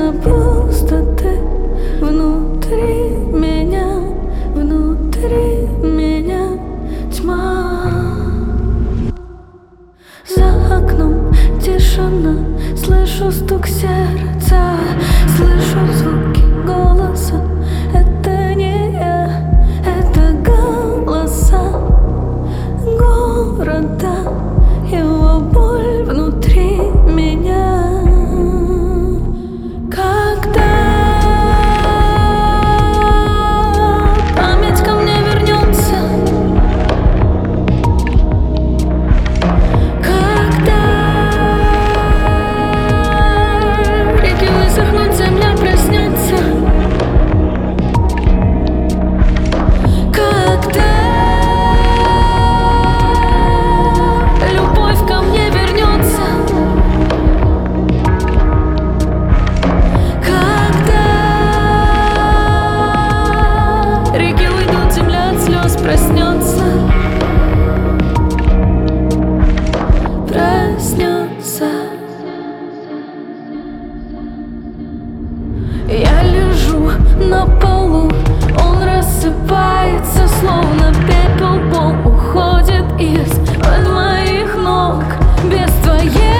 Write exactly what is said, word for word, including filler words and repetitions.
Из-за пустоты внутри меня, внутри меня тьма. За окном тишина, слышу стук сердца, слышу звуки голоса. Это не я, это голоса города, его боль внутри меня. Когда память ко мне вернется, когда реки высохнут, земля проснется, когда любовь ко мне вернется, когда реки уйдут, земля от слез проснется, проснется. Я лежу на полу, он рассыпается, словно пепел, пол уходит из-под моих ног без твоей